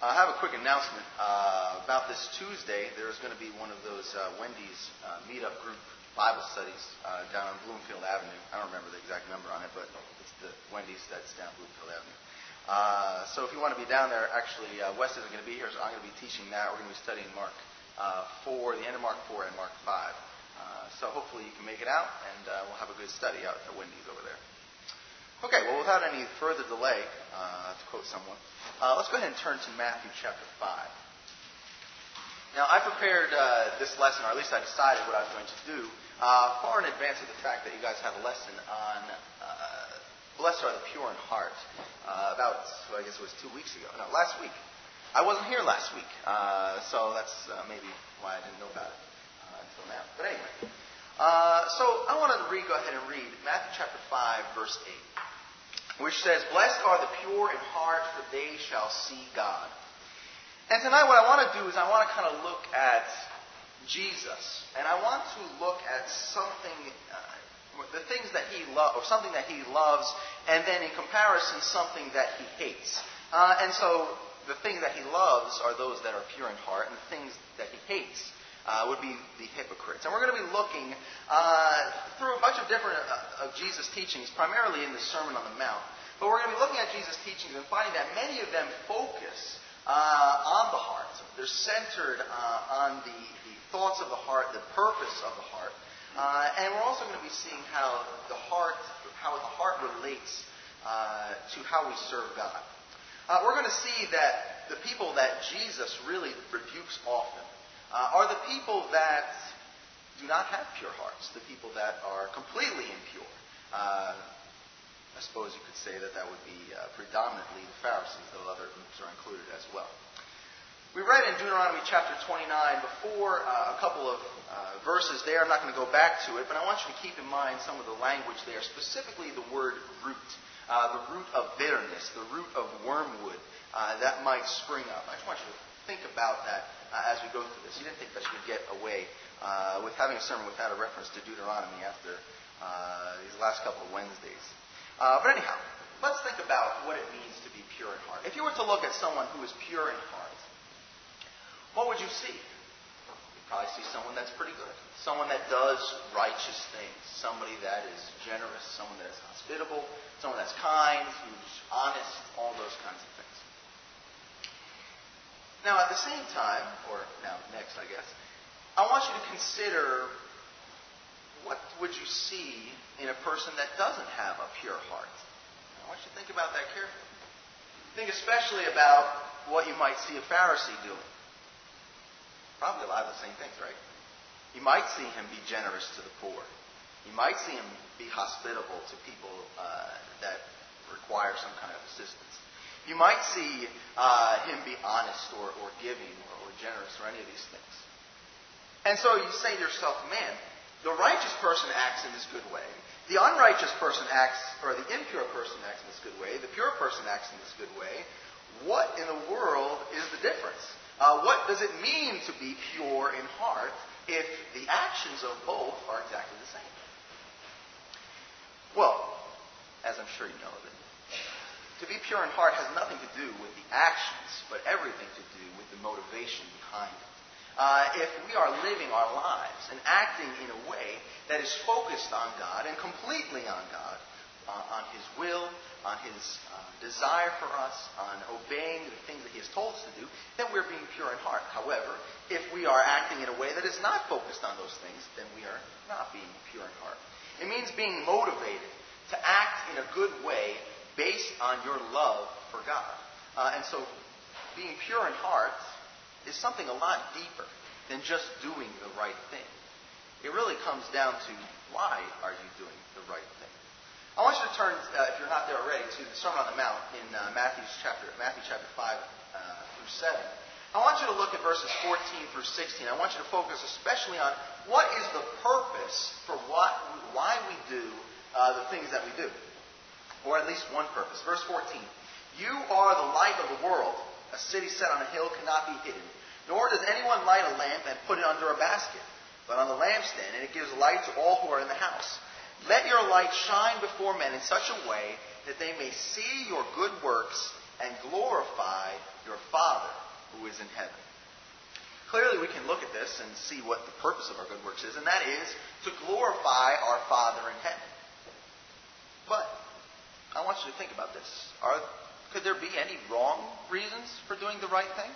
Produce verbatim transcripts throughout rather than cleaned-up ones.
I have a quick announcement uh, about this Tuesday. There's going to be one of those uh, Wendy's uh, meetup group Bible studies uh, down on Bloomfield Avenue. I don't remember the exact number on it, but it's the Wendy's that's down Bloomfield Avenue. Uh, so if you want to be down there, actually, uh, Wes isn't going to be here, so I'm going to be teaching that. We're going to be studying Mark uh, four, the end of Mark four and Mark five. Uh, so hopefully you can make it out, and uh, we'll have a good study out at Wendy's over there. Okay, well, without any further delay, uh, to quote someone, uh, let's go ahead and turn to Matthew chapter five. Now, I prepared uh, this lesson, or at least I decided what I was going to do, uh, far in advance of the fact that you guys have a lesson on uh, Blessed are the Pure in Heart, uh, about, well, I guess it was two weeks ago. No, last week. I wasn't here last week, uh, so that's uh, maybe why I didn't know about it uh, until now. But anyway, uh, so I wanted to read, go ahead and read Matthew chapter five, verse eight. Which says, "Blessed are the pure in heart, for they shall see God." And tonight what I want to do is I want to kind of look at Jesus. And I want to look at something, uh, the things that he loves, or something that he loves, and then in comparison, something that he hates. Uh, and so the things that he loves are those that are pure in heart, and the things that he hates Uh, would be the hypocrites. And we're going to be looking uh, through a bunch of different uh, of Jesus' teachings, primarily in the Sermon on the Mount. But we're going to be looking at Jesus' teachings and finding that many of them focus uh, on the heart. They're centered uh, on the, the thoughts of the heart, the purpose of the heart. Uh, and we're also going to be seeing how the heart, how the heart relates uh, to how we serve God. Uh, we're going to see that the people that Jesus really rebukes often Uh, are the people that do not have pure hearts, the people that are completely impure. Uh, I suppose you could say that that would be uh, predominantly the Pharisees, though other groups are included as well. We read in Deuteronomy chapter twenty-nine before uh, a couple of uh, verses there. I'm not going to go back to it, but I want you to keep in mind some of the language there, specifically the word root, uh, the root of bitterness, the root of wormwood uh, that might spring up. I just want you to think about that uh, as we go through this. You didn't think that you would get away uh, with having a sermon without a reference to Deuteronomy after uh, these last couple of Wednesdays. Uh, but anyhow, let's think about what it means to be pure in heart. If you were to look at someone who is pure in heart, what would you see? You'd probably see someone that's pretty good. Someone that does righteous things. Somebody that is generous. Someone that is hospitable. Someone that's kind, who's honest, all those kinds of things. Now, at the same time, or now next, I guess, I want you to consider what would you see in a person that doesn't have a pure heart. I want you to think about that carefully. Think especially about what you might see a Pharisee doing. Probably a lot of the same things, right? You might see him be generous to the poor. You might see him be hospitable to people uh, that require some kind of assistance. You might see uh, him be honest or, or giving or, or generous or any of these things. And so you say to yourself, man, the righteous person acts in this good way. The unrighteous person acts, or the impure person acts in this good way. The pure person acts in this good way. What in the world is the difference? Uh, what does it mean to be pure in heart if the actions of both are exactly the same? Well, as I'm sure you know of it, to be pure in heart has nothing to do with the actions, but everything to do with the motivation behind it. Uh, if we are living our lives and acting in a way that is focused on God and completely on God, uh, on His will, on His uh, desire for us, on obeying the things that He has told us to do, then we're being pure in heart. However, if we are acting in a way that is not focused on those things, then we are not being pure in heart. It means being motivated to act in a good way based on your love for God. Uh, and so being pure in heart is something a lot deeper than just doing the right thing. It really comes down to why are you doing the right thing. I want you to turn, uh, if you're not there already, to the Sermon on the Mount in uh, Matthew's chapter, Matthew chapter five uh, through seven. I want you to look at verses fourteen through sixteen. I want you to focus especially on what is the purpose for what, why we do uh, the things that we do. Or at least one purpose. Verse fourteen. You are the light of the world. A city set on a hill cannot be hidden. Nor does anyone light a lamp and put it under a basket, but on the lampstand, and it gives light to all who are in the house. Let your light shine before men in such a way that they may see your good works and glorify glorify your Father who is in heaven. Clearly, we can look at this and see what the purpose of our good works is, and that is to glorify our Father in heaven. But I want you to think about this. Are, could there be any wrong reasons for doing the right thing?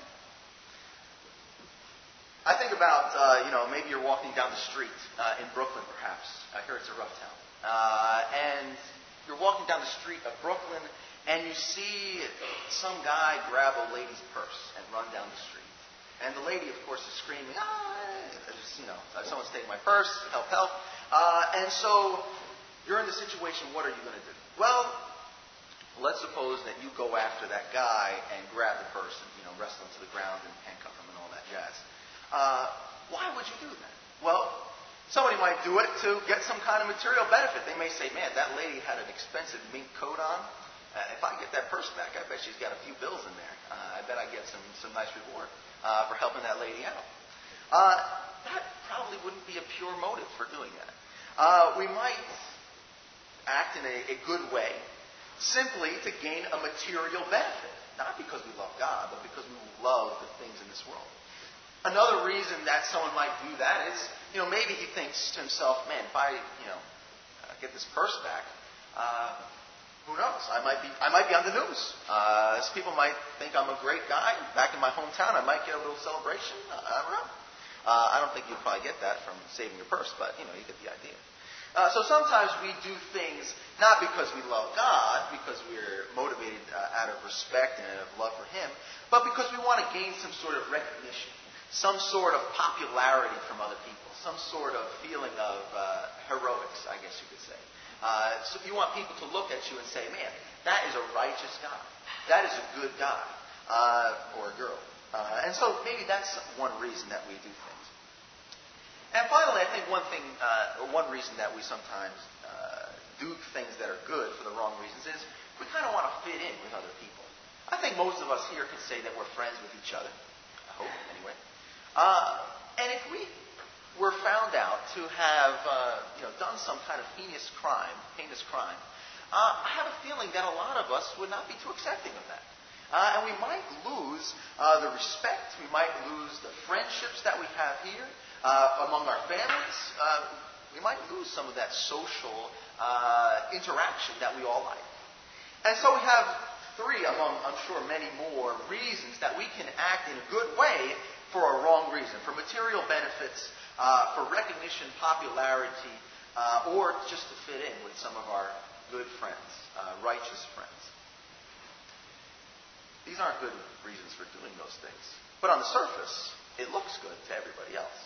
I think about, uh, you know, maybe you're walking down the street uh, in Brooklyn, perhaps. I hear it's a rough town. Uh, and you're walking down the street of Brooklyn, and you see some guy grab a lady's purse and run down the street. And the lady, of course, is screaming, ah, just, you know, someone's taking my purse, help, help. Uh, and so you're in the situation, what are you going to do? Well, let's suppose that you go after that guy and grab the purse and, you know, wrestle him to the ground and handcuff him and all that jazz. Uh, why would you do that? Well, somebody might do it to get some kind of material benefit. They may say, man, that lady had an expensive mink coat on. Uh, if I get that purse back, I bet she's got a few bills in there. Uh, I bet I get some, some nice reward uh, for helping that lady out. Uh, that probably wouldn't be a pure motive for doing that. Uh, we might act in a, a good way simply to gain a material benefit. Not because we love God, but because we love the things in this world. Another reason that someone might do that is, you know, maybe he thinks to himself, man, if I, you know, uh, get this purse back, uh, who knows? I might be, I might be on the news. Uh, people might think I'm a great guy back in my hometown. I might get a little celebration. I don't know. Uh, I don't think you'll probably get that from saving your purse, but you know, you get the idea. Uh, so sometimes we do things not because we love God, because we're motivated uh, out of respect and out of love for Him, but because we want to gain some sort of recognition, some sort of popularity from other people, some sort of feeling of uh, heroics, I guess you could say. Uh, so you want people to look at you and say, man, that is a righteous guy. That is a good guy uh, or a girl. Uh, and so maybe that's one reason that we do things. And finally, I think one thing, uh, or one reason that we sometimes uh, do things that are good for the wrong reasons is we kind of want to fit in with other people. I think most of us here can say that we're friends with each other. I hope, anyway. Uh, and if we were found out to have uh, you know, done some kind of heinous crime, heinous crime, uh, I have a feeling that a lot of us would not be too accepting of that. Uh, and we might lose uh, the respect, we might lose the friendships that we have here uh, among our families. Uh, we might lose some of that social uh, interaction that we all like. And so we have three among, I'm sure, many more reasons that we can act in a good way for a wrong reason, for material benefits, uh, for recognition, popularity, uh, or just to fit in with some of our good friends, uh, righteous friends. These aren't good reasons for doing those things. But on the surface, it looks good to everybody else.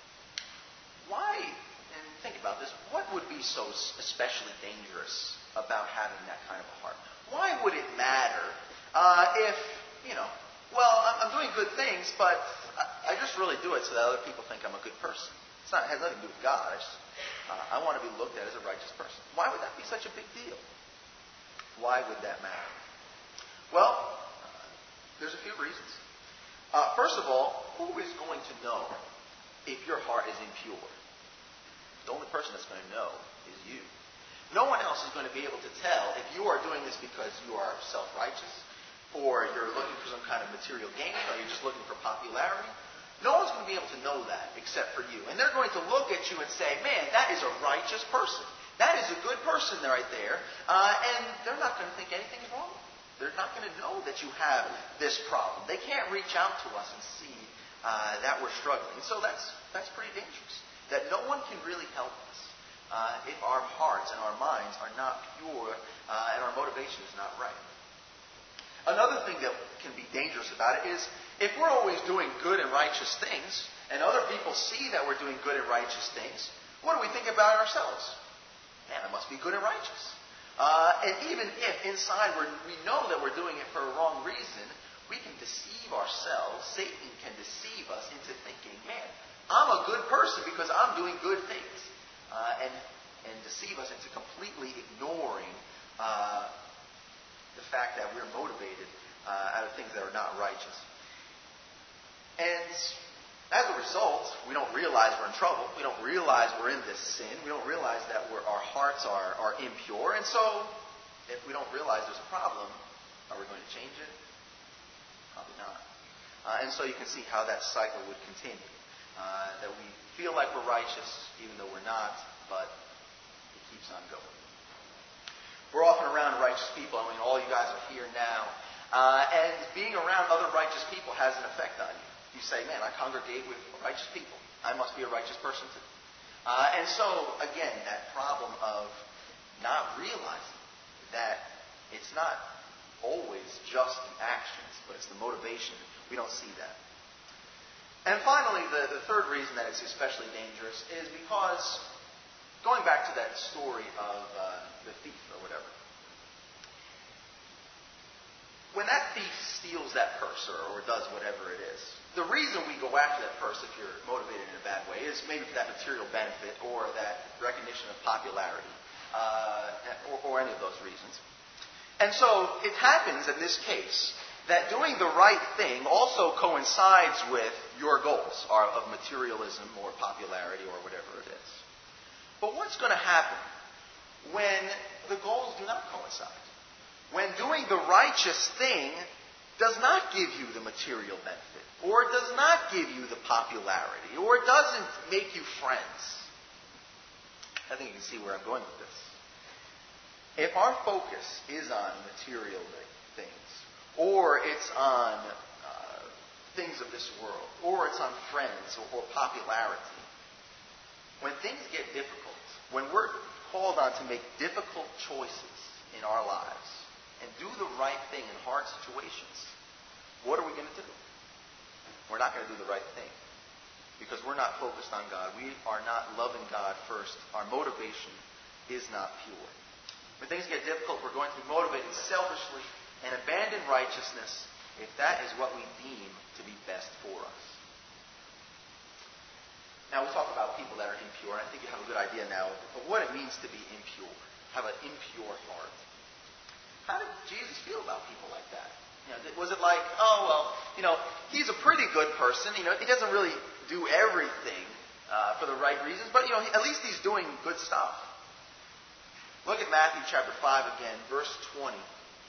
Why, and think about this, what would be so especially dangerous about having that kind of a heart? Why would it matter uh, if, you know, well, I'm, I'm doing good things, but I, I just really do it so that other people think I'm a good person. It's not, it has nothing to do with God. I, just, uh, I want to be looked at as a righteous person. Why would that be such a big deal? Why would that matter? Well, uh, there's a few reasons. Uh, first of all, who is going to know if your heart is impure? The only person that's going to know is you. No one else is going to be able to tell if you are doing this because you are self-righteous, or you're looking for some kind of material gain, or you're just looking for popularity. No one's going to be able to know that except for you. And they're going to look at you and say, man, that is a righteous person. That is a good person right there. Uh, and they're not going to think anything's wrong. They're not going to know that you have this problem. They can't reach out to us and see uh, that we're struggling. So that's, that's pretty dangerous. That no one can really help us uh, if our hearts and our minds are not pure uh, and our motivation is not right. Another thing that can be dangerous about it is if we're always doing good and righteous things and other people see that we're doing good and righteous things, what do we think about ourselves? Man, I must be good and righteous. Uh, and even if inside we're, we know that we're doing it for a wrong reason, we can deceive ourselves. Satan can deceive us into thinking, man, I'm a good person because I'm doing good things. Uh, and, and deceive us into completely ignoring uh, the fact that we're motivated uh, out of things that are not righteous. And as a result, we don't realize we're in trouble. We don't realize we're in this sin. We don't realize that we're, our hearts are, are impure. And so, if we don't realize there's a problem, are we going to change it? Uh, and so you can see how that cycle would continue. Uh, that we feel like we're righteous even though we're not, but it keeps on going. We're often around righteous people. I mean, all you guys are here now. Uh, and being around other righteous people has an effect on you. You say, man, I congregate with righteous people. I must be a righteous person too. Uh, and so, again, that problem of not realizing that it's not always just the actions, but it's the motivation. We don't see that. And finally, the, the third reason that it's especially dangerous is because, going back to that story of uh, the thief or whatever, when that thief steals that purse or, or does whatever it is, the reason we go after that purse, if you're motivated in a bad way, is maybe for that material benefit or that recognition of popularity uh, or, or any of those reasons. And so it happens in this case that doing the right thing also coincides with your goals of materialism or popularity or whatever it is. But what's going to happen when the goals do not coincide? When doing the righteous thing does not give you the material benefit, or does not give you the popularity, or doesn't make you friends? I think you can see where I'm going with this. If our focus is on material things, or it's on uh, things of this world, or it's on friends or, or popularity, when things get difficult, when we're called on to make difficult choices in our lives and do the right thing in hard situations, what are we going to do? We're not going to do the right thing because we're not focused on God. We are not loving God first. Our motivation is not pure. When things get difficult, we're going to be motivated selfishly and abandon righteousness if that is what we deem to be best for us. Now, we talk about people that are impure, and I think you have a good idea now of what it means to be impure, have an impure heart. How did Jesus feel about people like that? You know, was it like, oh, well, you know, he's a pretty good person. You know, he doesn't really do everything uh, for the right reasons, but, you know, at least he's doing good stuff. Look at Matthew chapter five again, verse twenty.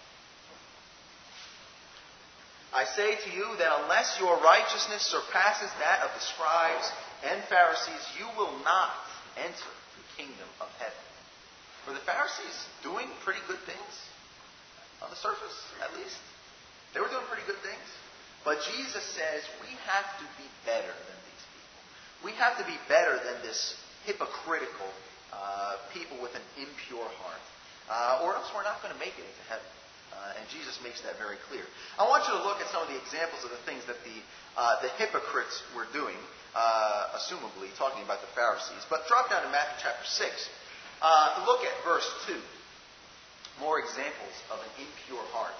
I say to you that unless your righteousness surpasses that of the scribes and Pharisees, you will not enter the kingdom of heaven. Were the Pharisees doing pretty good things? On the surface, at least. They were doing pretty good things. But Jesus says we have to be better than these people. We have to be better than this hypocritical uh, people with an impure heart. Uh, or else we're not going to make it into heaven. Uh, and Jesus makes that very clear. I want you to look at some of the examples of the things that the uh, the hypocrites were doing, uh, assumably talking about the Pharisees. But drop down to Matthew chapter six. Uh, look at verse two. More examples of an impure heart.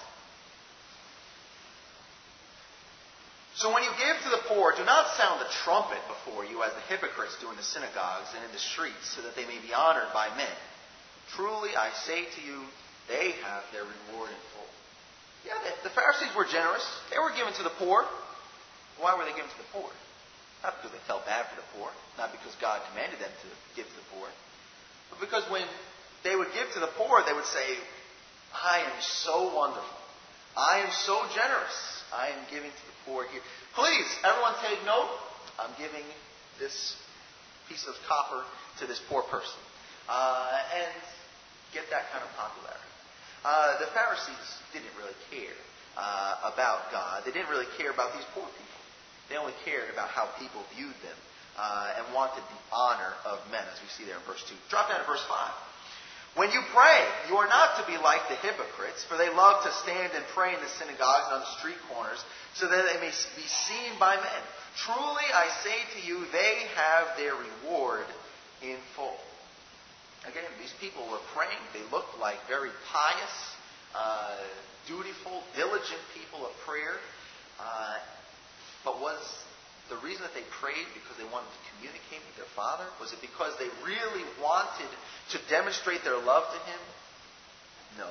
So when you give to the poor, do not sound the trumpet before you as the hypocrites do in the synagogues and in the streets, so that they may be honored by men. Truly, I say to you, they have their reward in full. Yeah, the Pharisees were generous. They were given to the poor. Why were they given to the poor? Not because they felt bad for the poor. Not because God commanded them to give to the poor. But because when they would give to the poor, they would say, I am so wonderful. I am so generous. I am giving to the poor here. Please, everyone take note. I'm giving this piece of copper to this poor person. Uh, and get that kind of popularity. Uh, the Pharisees didn't really care uh, about God. They didn't really care about these poor people. They only cared about how people viewed them uh, and wanted the honor of men, as we see there in verse two. Drop down to verse five. When you pray, you are not to be like the hypocrites, for they love to stand and pray in the synagogues and on the street corners, so that they may be seen by men. Truly, I say to you, they have their reward in full. Again, these people were praying. They looked like very pious, uh, dutiful, diligent people of prayer. Uh, but was the reason that they prayed because they wanted to communicate with their Father? Was it because they really wanted to demonstrate their love to Him? No.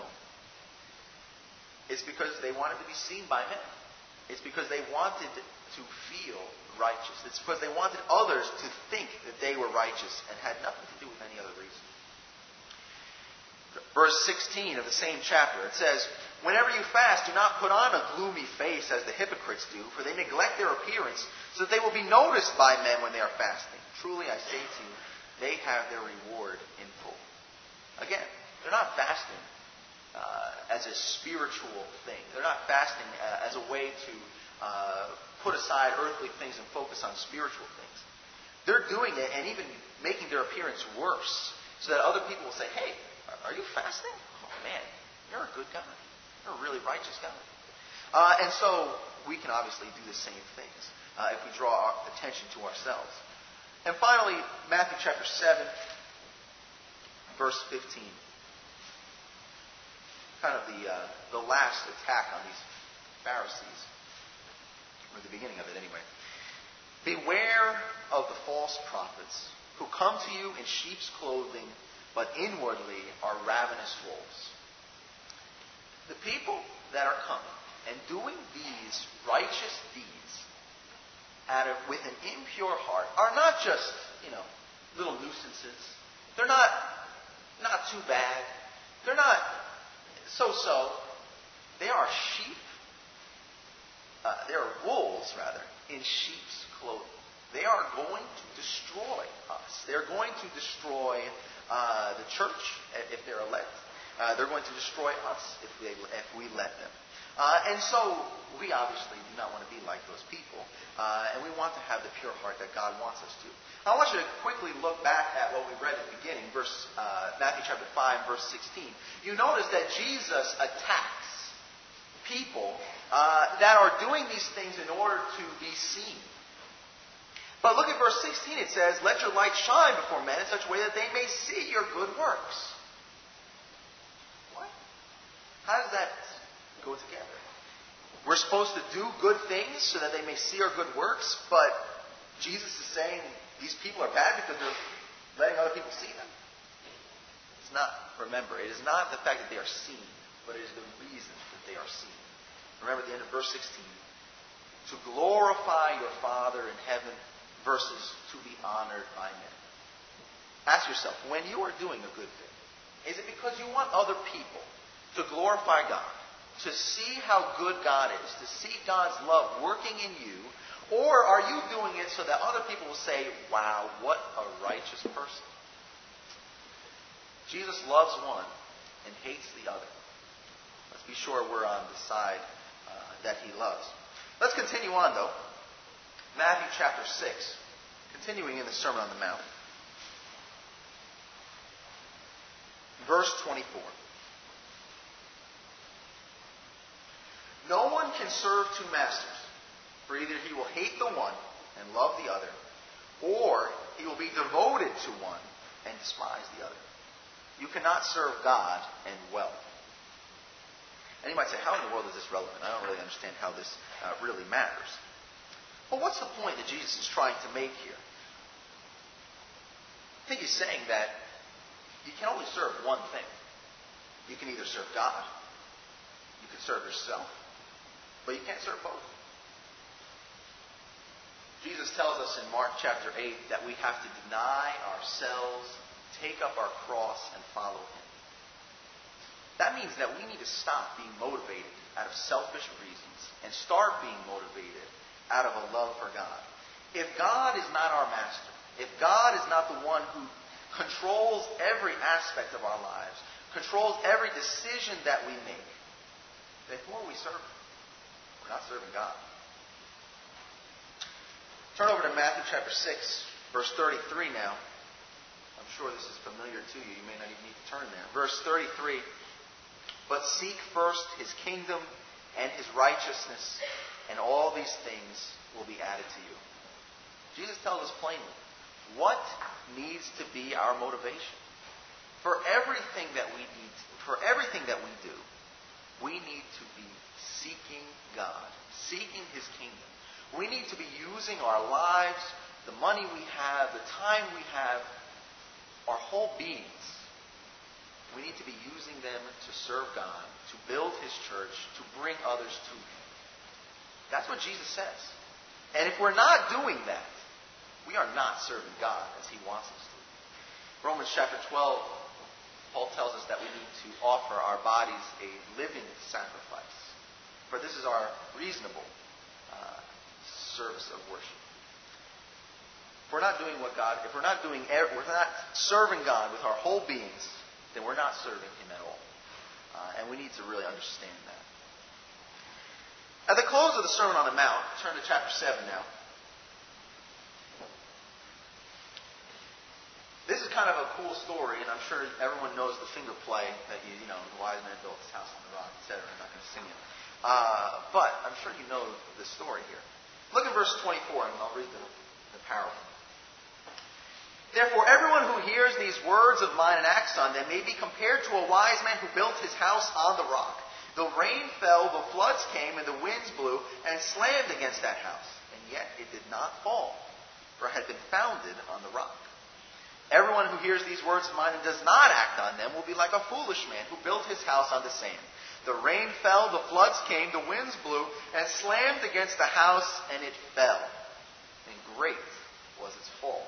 It's because they wanted to be seen by men. It's because they wanted to feel righteous. It's because they wanted others to think that they were righteous and had nothing to do with any other reason. Verse sixteen of the same chapter, it says, Whenever you fast, do not put on a gloomy face as the hypocrites do, for they neglect their appearance, so that they will be noticed by men when they are fasting. Truly, I say to you, they have their reward in full. Again, they're not fasting uh, as a spiritual thing. They're not fasting uh, as a way to uh, put aside earthly things and focus on spiritual things. They're doing it and even making their appearance worse, so that other people will say, hey, are you fasting? Oh man, you're a good guy. You're a really righteous guy. Uh, and so we can obviously do the same things uh, if we draw our attention to ourselves. And finally, Matthew chapter seven, verse fifteen. Kind of the uh, the last attack on these Pharisees, or the beginning of it anyway. Beware of the false prophets who come to you in sheep's clothing, but inwardly are ravenous wolves. The people that are coming and doing these righteous deeds out of, with an impure heart are not just, you know, little nuisances. They're not not too bad. They're not so-so. They are sheep. Uh, they are wolves, rather, in sheep's clothing. They are going to destroy us. They're going to destroy uh, the church if they're elect. Uh, they're going to destroy us if we, if we let them. Uh, and so we obviously do not want to be like those people. Uh, and we want to have the pure heart that God wants us to. I want you to quickly look back at what we read at the beginning, verse uh, Matthew chapter five, verse sixteen. You notice that Jesus attacks people uh, that are doing these things in order to be seen. But look at verse sixteen. It says, let your light shine before men in such a way that they may see your good works. What? How does that go together? We're supposed to do good things so that they may see our good works, but Jesus is saying these people are bad because they're letting other people see them? It's not, remember, it is not the fact that they are seen, but it is the reason that they are seen. Remember at the end of verse sixteen, to glorify your Father in heaven versus to be honored by men. Ask yourself, when you are doing a good thing, is it because you want other people to glorify God, to see how good God is, to see God's love working in you, or are you doing it so that other people will say, wow, what a righteous person? Jesus loves one and hates the other. Let's be sure we're on the side uh, that he loves. Let's continue on, though. Matthew chapter six, continuing in the Sermon on the Mount. Verse twenty-four. No one can serve two masters, for either he will hate the one and love the other, or he will be devoted to one and despise the other. You cannot serve God and wealth. And you might say, how in the world is this relevant? I don't really understand how this uh, really matters. Well, what's the point that Jesus is trying to make here? I think he's saying that you can only serve one thing. You can either serve God, you can serve yourself, but you can't serve both. Jesus tells us in Mark chapter eight that we have to deny ourselves, take up our cross, and follow him. That means that we need to stop being motivated out of selfish reasons and start being motivated out of a love for God. If God is not our master, if God is not the one who controls every aspect of our lives, controls every decision that we make, then who are we serving? We're not serving God. Turn over to Matthew chapter six, verse thirty-three now. I'm sure this is familiar to you. You may not even need to turn there. Verse thirty-three. But seek first his kingdom and his righteousness, and all these things will be added to you. Jesus tells us plainly what needs to be our motivation. For everything that we need, for everything that we do, we need to be seeking God, seeking his kingdom. We need to be using our lives, the money we have, the time we have, our whole beings. We need to be using them to serve God, to build his church, to bring others to him. That's what Jesus says. And if we're not doing that, we are not serving God as he wants us to. Romans chapter twelve, Paul tells us that we need to offer our bodies a living sacrifice. For this is our reasonable uh, service of worship. If we're not doing what God, if we're not doing, we're not serving God with our whole beings, then we're not serving Him at all. Uh, and we need to really understand that. At the close of the Sermon on the Mount, turn to chapter seven now. This is kind of a cool story, and I'm sure everyone knows the finger play that you, you know, the wise man built his house on the rock, et cetera. I'm not going to sing it. Uh, but I'm sure you know the story here. Look at verse twenty-four, and I'll read the, the parable. Therefore, everyone who hears these words of mine and acts on them may be compared to a wise man who built his house on the rock. The rain fell, the floods came, and the winds blew and slammed against that house. And yet it did not fall, for it had been founded on the rock. Everyone who hears these words of mine and does not act on them will be like a foolish man who built his house on the sand. The rain fell, the floods came, the winds blew and slammed against the house, and it fell. And great was its fall.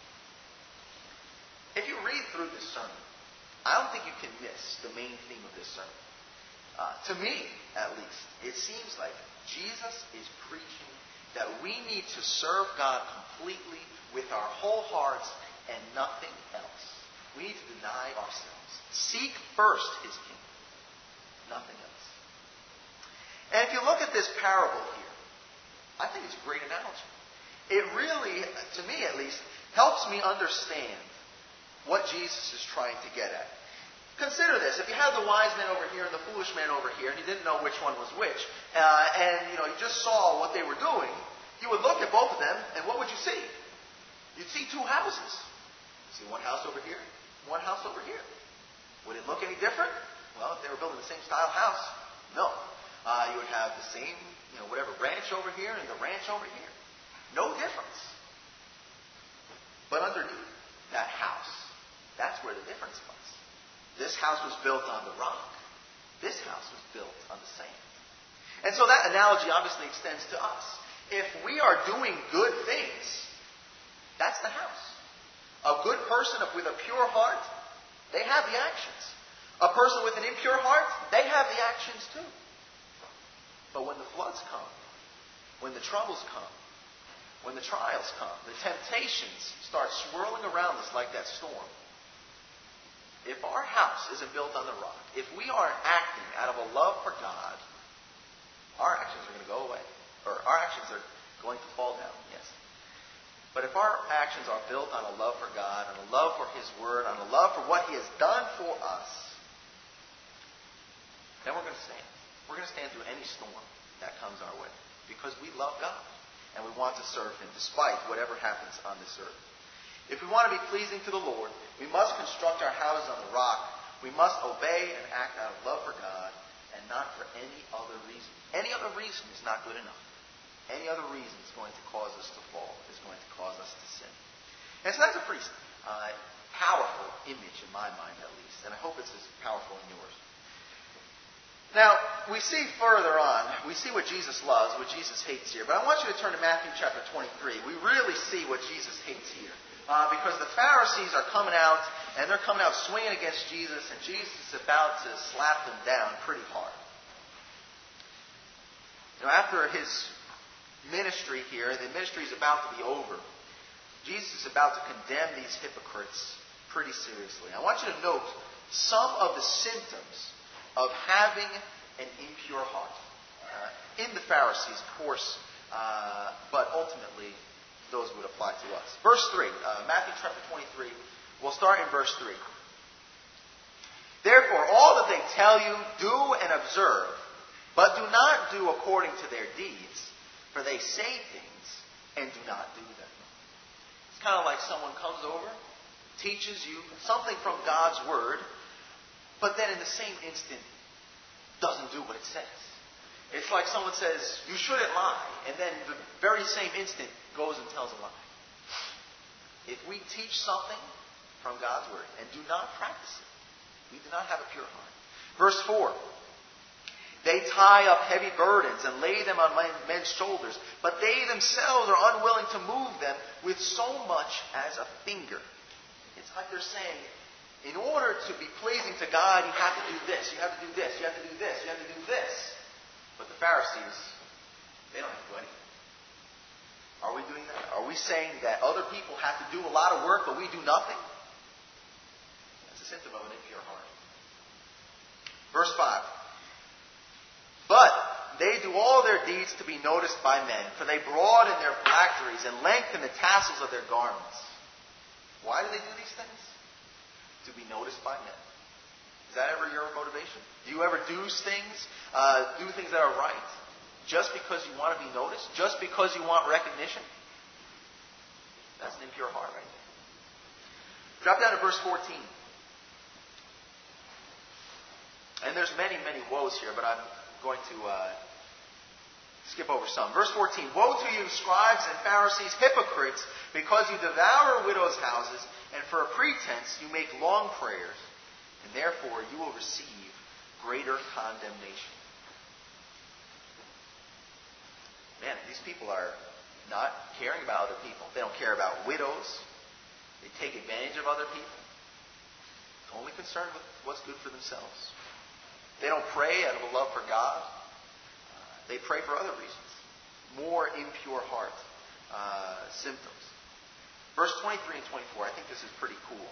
If you read through this sermon, I don't think you can miss the main theme of this sermon. Uh, to me, at least, it seems like Jesus is preaching that we need to serve God completely with our whole hearts and nothing else. We need to deny ourselves. Seek first His kingdom, nothing else. And if you look at this parable here, I think it's a great analogy. It really, to me at least, helps me understand what Jesus is trying to get at. Consider this. If you had the wise man over here and the foolish man over here, and you didn't know which one was which, uh, and you know you just saw what they were doing, you would look at both of them, and what would you see? You'd see two houses. See one house over here, one house over here. Would it look any different? Well, if they were building the same style house, no. Uh, you would have the same, you know, whatever ranch over here and the ranch over here. No difference. But underneath that house, that's where the difference was. This house was built on the rock. This house was built on the sand. And so that analogy obviously extends to us. If we are doing good things, that's the house. A good person with a pure heart, they have the actions. A person with an impure heart, they have the actions too. But when the floods come, when the troubles come, when the trials come, the temptations start swirling around us like that storm, if our house isn't built on the rock, if we aren't acting out of a love for God, our actions are going to go away. Or our actions are going to fall down, yes. But if our actions are built on a love for God, on a love for His Word, on a love for what He has done for us, then we're going to stand. We're going to stand through any storm that comes our way. Because we love God. And we want to serve Him despite whatever happens on this earth. If we want to be pleasing to the Lord, we must construct our houses on the rock. We must obey and act out of love for God and not for any other reason. Any other reason is not good enough. Any other reason is going to cause us to fall, is going to cause us to sin. And so that's a pretty uh, powerful image in my mind, at least. And I hope it's as powerful in yours. Now, we see further on, we see what Jesus loves, what Jesus hates here. But I want you to turn to Matthew chapter twenty-three. We really see what Jesus hates here. Uh, because the Pharisees are coming out, and they're coming out swinging against Jesus, and Jesus is about to slap them down pretty hard. Now, after His ministry here, the ministry is about to be over. Jesus is about to condemn these hypocrites pretty seriously. I want you to note some of the symptoms of having an impure heart. Uh, in the Pharisees, of course, uh, but ultimately those would apply to us. Verse three, uh, Matthew chapter twenty-three, we'll start in verse three. Therefore, all that they tell you, do and observe, but do not do according to their deeds, for they say things and do not do them. It's kind of like someone comes over, teaches you something from God's Word, but then in the same instant doesn't do what it says. It's like someone says, you shouldn't lie, and then the very same instant goes and tells a lie. If we teach something from God's Word and do not practice it, we do not have a pure heart. Verse four. They tie up heavy burdens and lay them on men's shoulders, but they themselves are unwilling to move them with so much as a finger. It's like they're saying, In order to be pleasing to God, you have to do this, you have to do this, you have to do this, you have to do this. But the Pharisees, they don't have to do anything. Are we doing that? Are we saying that other people have to do a lot of work, but we do nothing? That's a symptom of an impure heart. Verse five. But they do all their deeds to be noticed by men, for they broaden their phylacteries and lengthen the tassels of their garments. Why do they do these things? To be noticed by men. Is that ever your motivation? Do you ever do things, uh, do things that are right, just because you want to be noticed? Just because you want recognition? That's an impure heart right there. Drop down to verse fourteen. And there's many, many woes here, but I'm going to uh, skip over some. Verse fourteen. Woe to you, scribes and Pharisees, hypocrites, because you devour widows' houses, and for a pretense you make long prayers, and therefore you will receive greater condemnation. Man, these people are not caring about other people. They don't care about widows. They take advantage of other people. Only concerned with what's good for themselves. They don't pray out of a love for God. Uh, they pray for other reasons. More impure heart uh, symptoms. Verse twenty-three and twenty-four, I think this is pretty cool.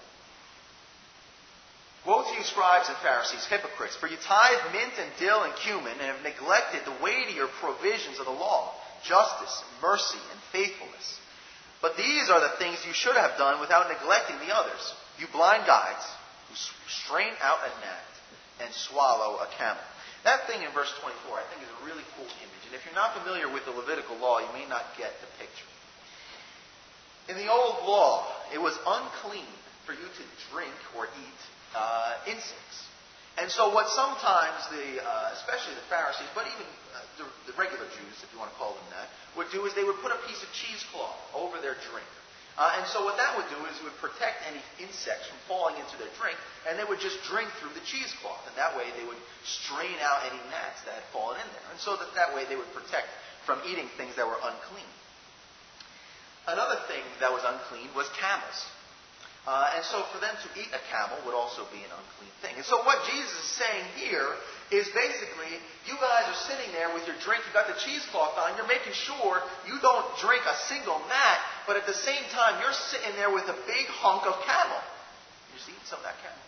Woe to you, scribes and Pharisees, hypocrites, for you tithe mint and dill and cumin, and have neglected the weightier provisions of the law, justice, mercy, and faithfulness. But these are the things you should have done without neglecting the others. You blind guides, who strain out a gnat and swallow a camel. That thing in verse twenty-four, I think, is a really cool image. And if you're not familiar with the Levitical law, you may not get the picture. In the old law, it was unclean for you to drink or eat uh, insects. And so what sometimes the, uh, especially the Pharisees, but even uh, the, the regular Jews, if you want to call them that, would do is they would put a piece of cheesecloth over their drink. Uh, and so what that would do is it would protect any insects from falling into their drink, and they would just drink through the cheesecloth. And that way they would strain out any gnats that had fallen in there. And so that, that way they would protect from eating things that were unclean. Another thing that was unclean was camels. Uh, and so for them to eat a camel would also be an unclean thing. And so what Jesus is saying here is basically, you guys are sitting there with your drink, you've got the cheesecloth on, you're making sure you don't drink a single gnat, but at the same time you're sitting there with a big hunk of camel. You're just eating some of that camel.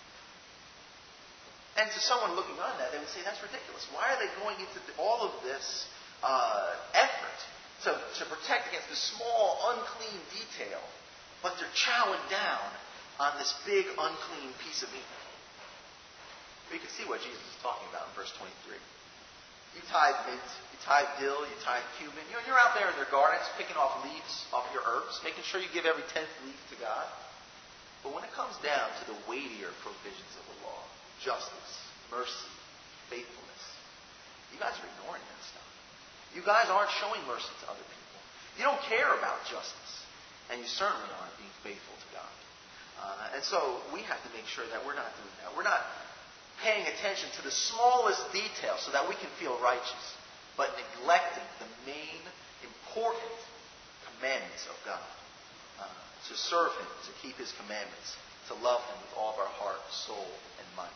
And to someone looking on that, they would say, that's ridiculous. Why are they going into all of this uh, effort to, to protect against this small, unclean detail? But they're chowing down on this big, unclean piece of meat. You can see what Jesus is talking about in verse twenty-three. You tithe mint, you tithe dill, you tithe cumin. You know, you're out there in their gardens picking off leaves off your herbs, making sure you give every tenth leaf to God. But when it comes down to the weightier provisions of the law, justice, mercy, faithfulness, you guys are ignoring that stuff. You guys aren't showing mercy to other people. You don't care about justice. And you certainly aren't being faithful to God. Uh, and so we have to make sure that we're not doing that. We're not paying attention to the smallest detail so that we can feel righteous, but neglecting the main important commandments of God. Uh, to serve Him, to keep His commandments, to love Him with all of our heart, soul, and mind.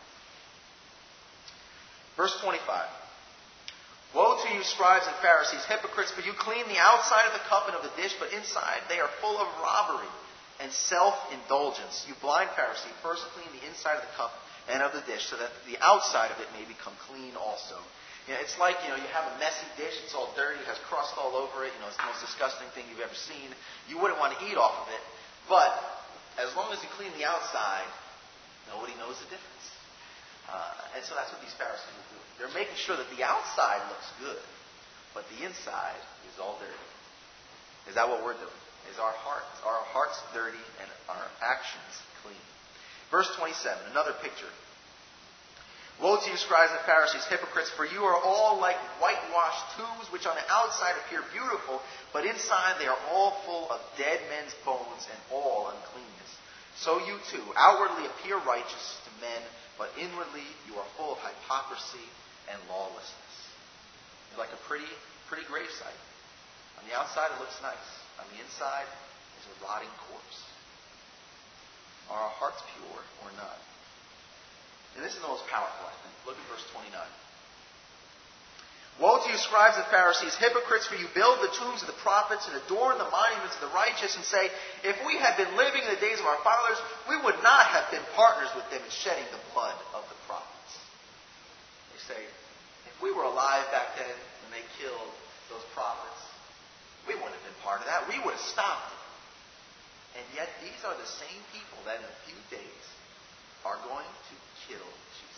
Verse twenty-five. Woe to you, scribes and Pharisees, hypocrites, for you clean the outside of the cup and of the dish, but inside they are full of robbery and self-indulgence. You blind Pharisee, first clean the inside of the cup and of the dish, so that the outside of it may become clean also. You know, it's like, you know, you have a messy dish, it's all dirty, it has crust all over it, you know, it's the most disgusting thing you've ever seen. You wouldn't want to eat off of it, but as long as you clean the outside, nobody knows the difference. Uh, and so that's what these Pharisees will do. They're making sure that the outside looks good, but the inside is all dirty. Is that what we're doing? Is our hearts, are our hearts dirty and our actions clean? Verse twenty-seven, another picture. Woe to you, scribes and Pharisees, hypocrites, for you are all like whitewashed tombs, which on the outside appear beautiful, but inside they are all full of dead men's bones and all uncleanness. So you too outwardly appear righteous to men, but inwardly you are full of hypocrisy and lawlessness. It's like a pretty, pretty gravesite. On the outside it looks nice. On the inside is a rotting corpse. Are our hearts pure or not? And this is the most powerful, I think. Look at verse twenty-nine. Woe to you, scribes and Pharisees, hypocrites, for you build the tombs of the prophets and adorn the monuments of the righteous, and say, if we had been living in the days of our fathers, we would not have been partners with them in shedding the blood of the prophets. They say, if we were alive back then when they killed those prophets, we wouldn't have been part of that. We would have stopped it. And yet these are the same people that in a few days are going to kill Jesus.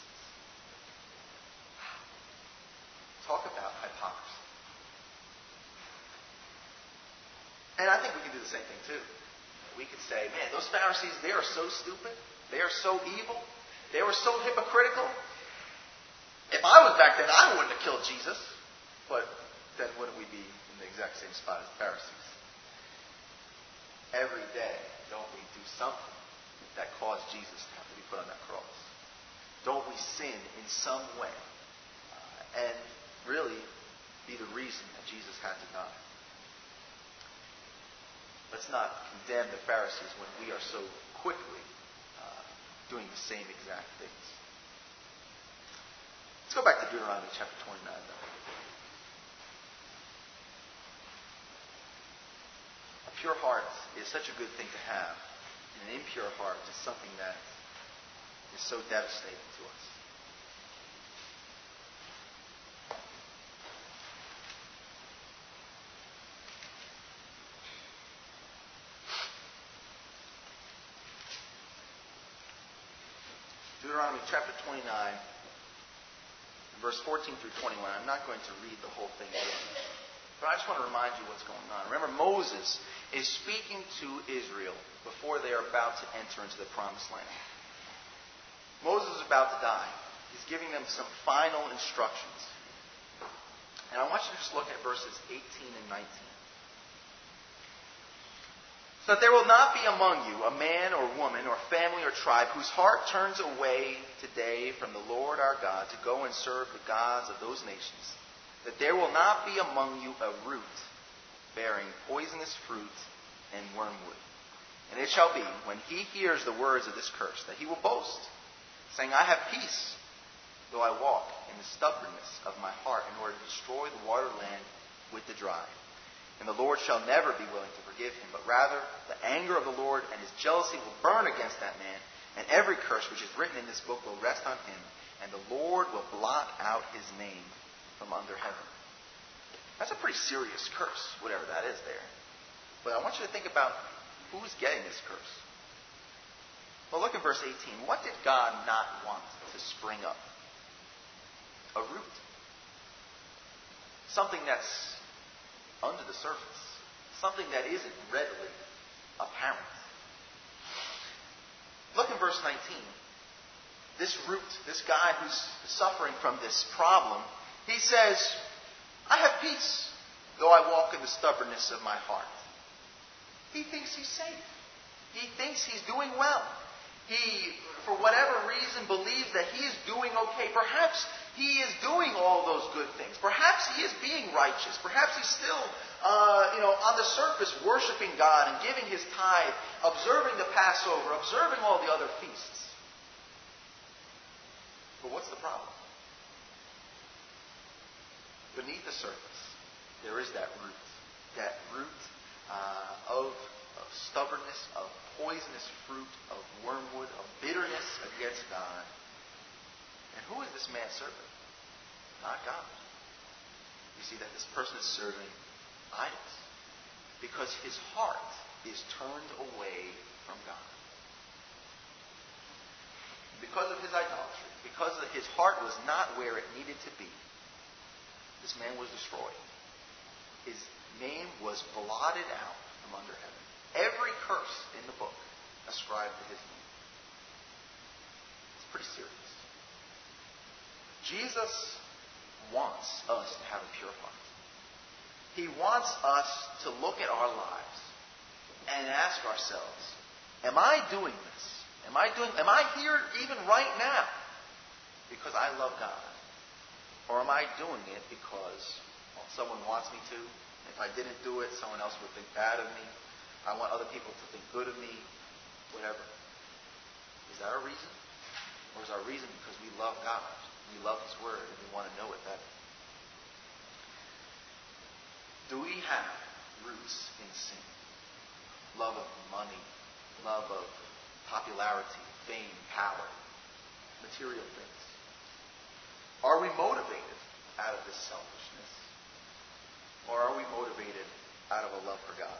Talk about hypocrisy. And I think we can do the same thing too. We could say, man, those Pharisees, they are so stupid. They are so evil. They were so hypocritical. If I was back then, I wouldn't have killed Jesus. But then wouldn't we be in the exact same spot as the Pharisees? Every day, don't we do something that caused Jesus to have to be put on that cross? Don't we sin in some way? Uh, and really be the reason that Jesus had to die. Let's not condemn the Pharisees when we are so quickly uh, doing the same exact things. Let's go back to Deuteronomy chapter twenty-nine, though. A pure heart is such a good thing to have, and an impure heart is something that is so devastating to us. Deuteronomy chapter twenty-nine, verse fourteen through twenty-one. I'm not going to read the whole thing again, but I just want to remind you what's going on. Remember, Moses is speaking to Israel before they are about to enter into the promised land. Moses is about to die. He's giving them some final instructions. And I want you to just look at verses eighteen and nineteen. So that there will not be among you a man or woman or family or tribe whose heart turns away today from the Lord our God to go and serve the gods of those nations. That there will not be among you a root bearing poisonous fruit and wormwood. And it shall be, when he hears the words of this curse, that he will boast, saying, I have peace, though I walk in the stubbornness of my heart in order to destroy the water land with the dry. And the Lord shall never be willing to forgive him, but rather the anger of the Lord and his jealousy will burn against that man, and every curse which is written in this book will rest on him, and the Lord will blot out his name from under heaven. That's a pretty serious curse, whatever that is there. But I want you to think about who's getting this curse. Well, look at verse eighteen. What did God not want to spring up? A root. Something that's under the surface. Something that isn't readily apparent. Look in verse nineteen. This root, this guy who's suffering from this problem, he says, I have peace, though I walk in the stubbornness of my heart. He thinks he's safe. He thinks he's doing well. He, for whatever reason, believes that he is doing okay. Perhaps he is doing all those good things. Perhaps he is being righteous. Perhaps he's still, uh, you know, on the surface worshiping God and giving his tithe, observing the Passover, observing all the other feasts. But what's the problem? Beneath the surface, there is that root. That root uh, of, of stubbornness, of poisonous fruit, of wormwood, of bitterness against God. And who is this man serving? Not God. You see that this person is serving idols because his heart is turned away from God. Because of his idolatry, because his heart was not where it needed to be, this man was destroyed. His name was blotted out from under heaven. Every curse in the book ascribed to his name. It's pretty serious. Jesus wants us to have a pure heart. He wants us to look at our lives and ask ourselves, am I doing this? Am I doing am I here even right now because I love God? Or am I doing it because well, someone wants me to? If I didn't do it, someone else would think bad of me. I want other people to think good of me. Whatever. Is that our reason? Or is our reason because we love God, we love His Word, and we want to know it better? Do we have roots in sin? Love of money, love of popularity, fame, power, material things. Are we motivated out of this selfishness? Or are we motivated out of a love for God?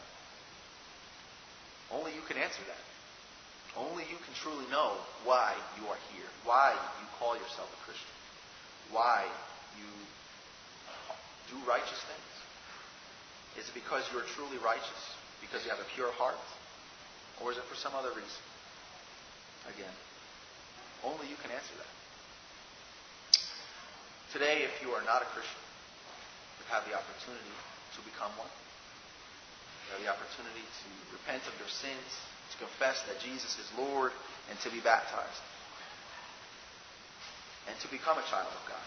Only you can answer that. Only you can truly know why you are here, why you call yourself a Christian, why you do righteous things. Is it because you are truly righteous, because you have a pure heart, or is it for some other reason? Again, only you can answer that. Today, if you are not a Christian, you have the opportunity to become one. You have the opportunity to repent of your sins, to confess that Jesus is Lord, and to be baptized. And to become a child of God.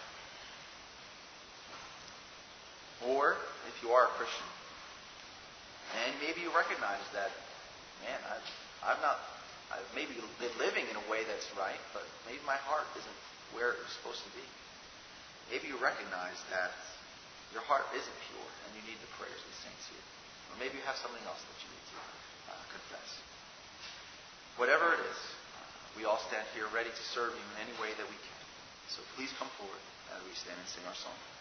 Or, if you are a Christian, and maybe you recognize that, man, I've, I've not, I've maybe been living in a way that's right, but maybe my heart isn't where it's supposed to be. Maybe you recognize that your heart isn't pure, and you need the prayers of the saints here. Or maybe you have something else that you need to uh, confess. Whatever it is, we all stand here ready to serve you in any way that we can. So please come forward as we stand and sing our song.